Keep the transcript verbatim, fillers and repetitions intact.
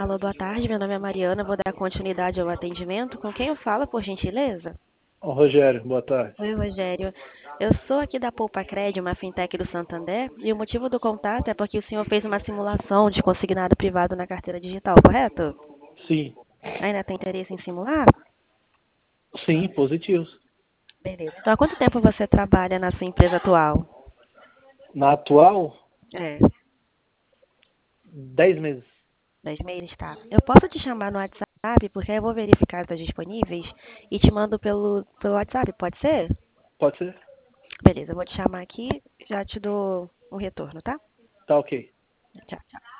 Alô, boa tarde. Meu nome é Mariana. Vou dar continuidade ao atendimento. Com quem eu falo, por gentileza? Ô, Rogério, boa tarde. Oi, Rogério. Eu sou aqui da Poupa Cred, uma fintech do Santander, e o motivo do contato é porque o senhor fez uma simulação de consignado privado na carteira digital, correto? Sim, Ainda tem interesse em simular? sim, positivos. Beleza. Então, há quanto tempo você trabalha na sua empresa atual? Na atual, É, dez meses. dez meses, tá. Eu posso te chamar no WhatsApp, porque aí eu vou verificar as disponíveis e te mando pelo, pelo WhatsApp, pode ser? Pode ser? Beleza, eu vou te chamar aqui, já te dou um retorno, tá? Tá ok. Tchau, tchau.